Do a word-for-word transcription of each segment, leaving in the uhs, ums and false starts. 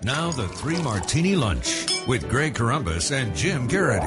Now the Three Martini Lunch with Greg Corombos and Jim Garrity.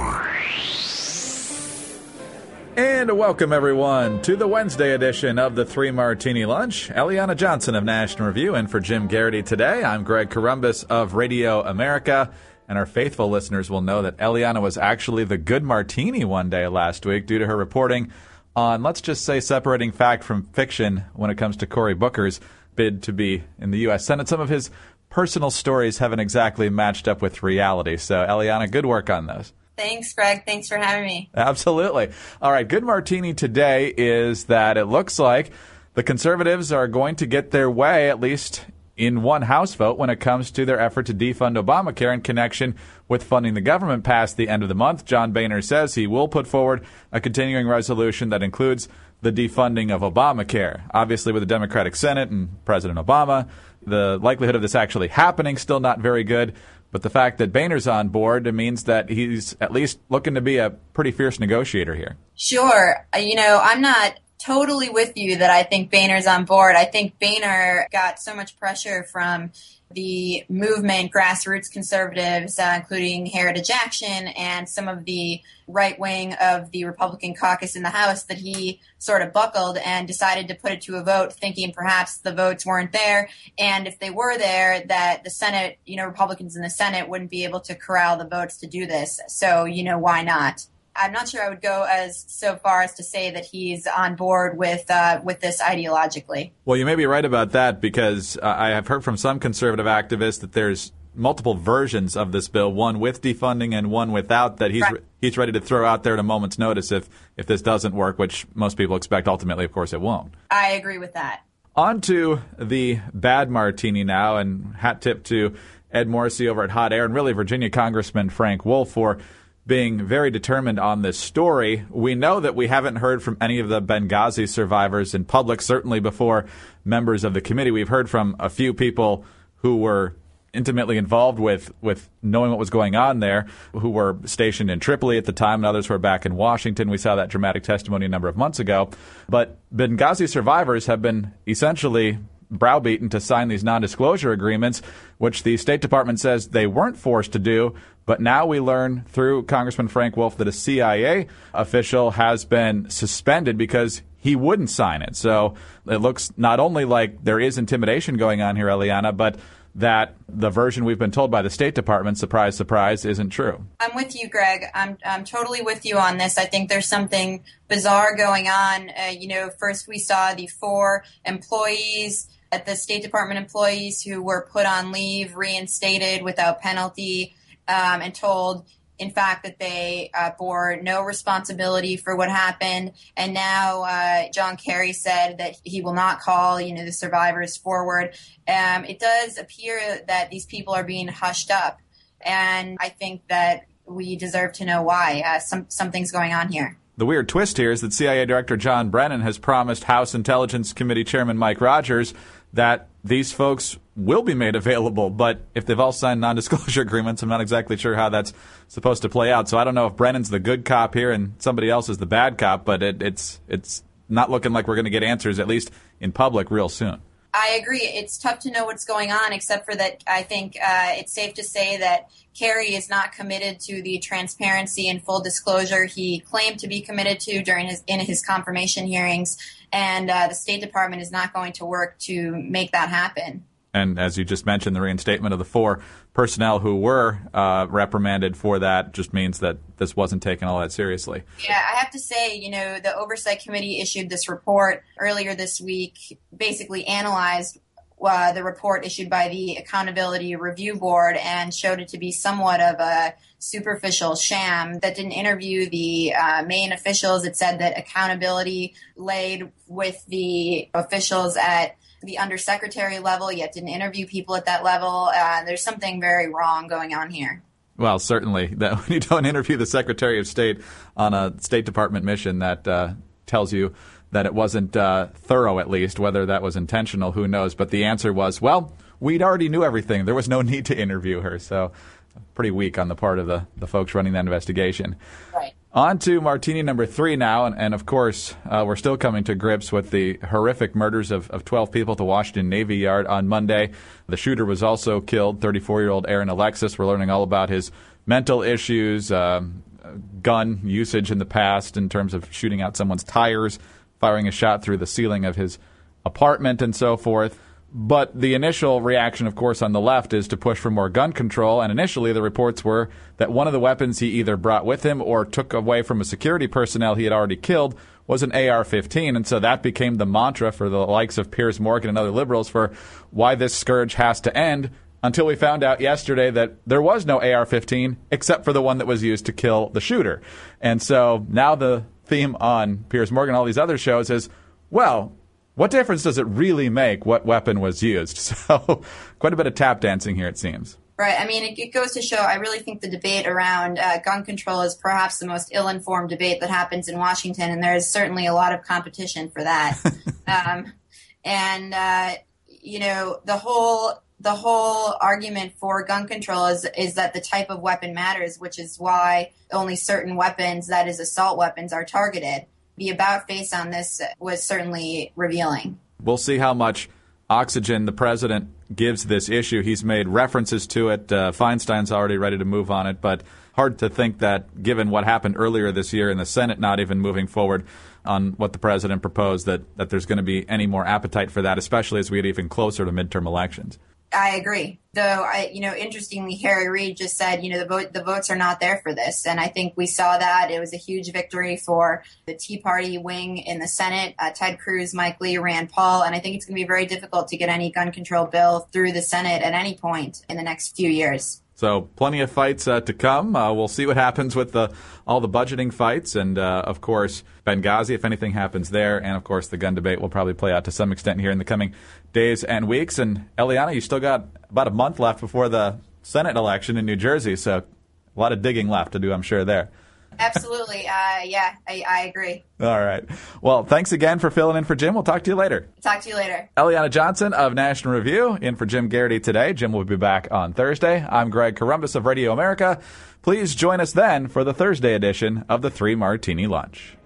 And welcome, everyone, to the Wednesday edition of the Three Martini Lunch. Eliana Johnson of National Review in for Jim Garrity today. I'm Greg Corombos of Radio America. And our faithful listeners will know that Eliana was actually the good martini one day last week due to her reporting on, let's just say, separating fact from fiction when it comes to Cory Booker's bid to be in the U S Senate. Some of his personal stories haven't exactly matched up with reality. So, Eliana, good work on those. Thanks, Greg. Thanks for having me. Absolutely. All right, good martini today is that it looks like the conservatives are going to get their way, at least in one House vote, when it comes to their effort to defund Obamacare in connection with funding the government past the end of the month. John Boehner says he will put forward a continuing resolution that includes the defunding of Obamacare. Obviously, with the Democratic Senate and President Obama, the likelihood of this actually happening still not very good. But the fact that Boehner's on board, it means that he's at least looking to be a pretty fierce negotiator here. Sure. You know, I'm not totally with you that I think Boehner's on board. I think Boehner got so much pressure from the movement, grassroots conservatives, uh, including Heritage Action and some of the right wing of the Republican caucus in the House, that he sort of buckled and decided to put it to a vote, thinking perhaps the votes weren't there. And if they were there, that the Senate, you know, Republicans in the Senate wouldn't be able to corral the votes to do this. So, you know, why not? I'm not sure I would go as so far as to say that he's on board with uh, with this ideologically. Well, you may be right about that, because uh, I have heard from some conservative activists that there's multiple versions of this bill, one with defunding and one without, that he's right. re- he's ready to throw out there at a moment's notice if, if this doesn't work, which most people expect ultimately, of course, it won't. I agree with that. On to the bad martini now, and hat tip to Ed Morrissey over at Hot Air, and really Virginia Congressman Frank Wolf for being very determined on this story. We know that we haven't heard from any of the Benghazi survivors in public, certainly before members of the committee. We've heard from a few people who were intimately involved with, with knowing what was going on there, who were stationed in Tripoli at the time, and others were back in Washington. We saw that dramatic testimony a number of months ago. But Benghazi survivors have been essentially browbeaten to sign these non-disclosure agreements, which the State Department says they weren't forced to do. But now we learn through Congressman Frank Wolf that a C I A official has been suspended because he wouldn't sign it. So it looks not only like there is intimidation going on here, Eliana, but that the version we've been told by the State Department, surprise, surprise, isn't true. I'm with you, Greg. I'm I'm totally with you on this. I think there's something bizarre going on. Uh, you know, first we saw the four employees at the State Department, employees who were put on leave, reinstated without penalty, um, and told, in fact, that they uh, bore no responsibility for what happened. And now uh, John Kerry said that he will not call, you know, the survivors forward. Um, it does appear that these people are being hushed up, and I think that we deserve to know why. Uh, some something's going on here. The weird twist here is that C I A Director John Brennan has promised House Intelligence Committee Chairman Mike Rogers that these folks will be made available. But if they've all signed non-disclosure agreements, I'm not exactly sure how that's supposed to play out. So I don't know if Brennan's the good cop here and somebody else is the bad cop, but it, it's it's not looking like we're going to get answers, at least in public, real soon. I agree. It's tough to know what's going on, except for that I think uh, it's safe to say that Kerry is not committed to the transparency and full disclosure he claimed to be committed to during his in his confirmation hearings, and uh, the State Department is not going to work to make that happen. And as you just mentioned, the reinstatement of the four personnel who were uh, reprimanded for that just means that this wasn't taken all that seriously. Yeah, I have to say, you know, the Oversight Committee issued this report earlier this week, basically analyzed uh, the report issued by the Accountability Review Board and showed it to be somewhat of a superficial sham that didn't interview the uh, main officials. It said that accountability laid with the officials at the undersecretary level, yet didn't interview people at that level. Uh, there's something very wrong going on here. Well, certainly, that when you don't interview the Secretary of State on a State Department mission, that uh, tells you that it wasn't uh, thorough, at least. Whether that was intentional, who knows? But the answer was, well, we'd already knew everything. There was no need to interview her. So pretty weak on the part of the, the folks running that investigation. Right. On to martini number three now, and, and of course, uh, we're still coming to grips with the horrific murders of, of twelve people at the Washington Navy Yard on Monday. The shooter was also killed, thirty-four-year-old Aaron Alexis. We're learning all about his mental issues, um, gun usage in the past in terms of shooting out someone's tires, firing a shot through the ceiling of his apartment, and so forth. But the initial reaction, of course, on the left is to push for more gun control. And initially, the reports were that one of the weapons he either brought with him or took away from a security personnel he had already killed was an A R fifteen. And so that became the mantra for the likes of Piers Morgan and other liberals for why this scourge has to end, until we found out yesterday that there was no A R fifteen except for the one that was used to kill the shooter. And so now the theme on Piers Morgan and all these other shows is, well, what difference does it really make what weapon was used? So quite a bit of tap dancing here, it seems. Right. I mean, it, it goes to show, I really think the debate around uh, gun control is perhaps the most ill-informed debate that happens in Washington, and there is certainly a lot of competition for that. um, and, uh, you know, the whole the whole argument for gun control is is that the type of weapon matters, which is why only certain weapons, that is assault weapons, are targeted. The about face on this was certainly revealing. We'll see how much oxygen the president gives this issue. He's made references to it. Uh, Feinstein's already ready to move on it, but hard to think that, given what happened earlier this year in the Senate not even moving forward on what the president proposed, that, that there's going to be any more appetite for that, especially as we get even closer to midterm elections. I agree. Though, I, you know, interestingly, Harry Reid just said, you know, the vote, the votes are not there for this. And I think we saw that. It was a huge victory for the Tea Party wing in the Senate. Uh, Ted Cruz, Mike Lee, Rand Paul. And I think it's going to be very difficult to get any gun control bill through the Senate at any point in the next few years. So plenty of fights uh, to come. Uh, we'll see what happens with the, all the budgeting fights. And, uh, of course, Benghazi, if anything happens there. And, of course, the gun debate will probably play out to some extent here in the coming days and weeks. And, Eliana, you still got about a month left before the Senate election in New Jersey. So a lot of digging left to do, I'm sure, there. Absolutely. Uh, yeah, I, I agree. All right. Well, thanks again for filling in for Jim. We'll talk to you later. Talk to you later. Eliana Johnson of National Review in for Jim Garrity today. Jim will be back on Thursday. I'm Greg Corombos of Radio America. Please join us then for the Thursday edition of the Three Martini Lunch.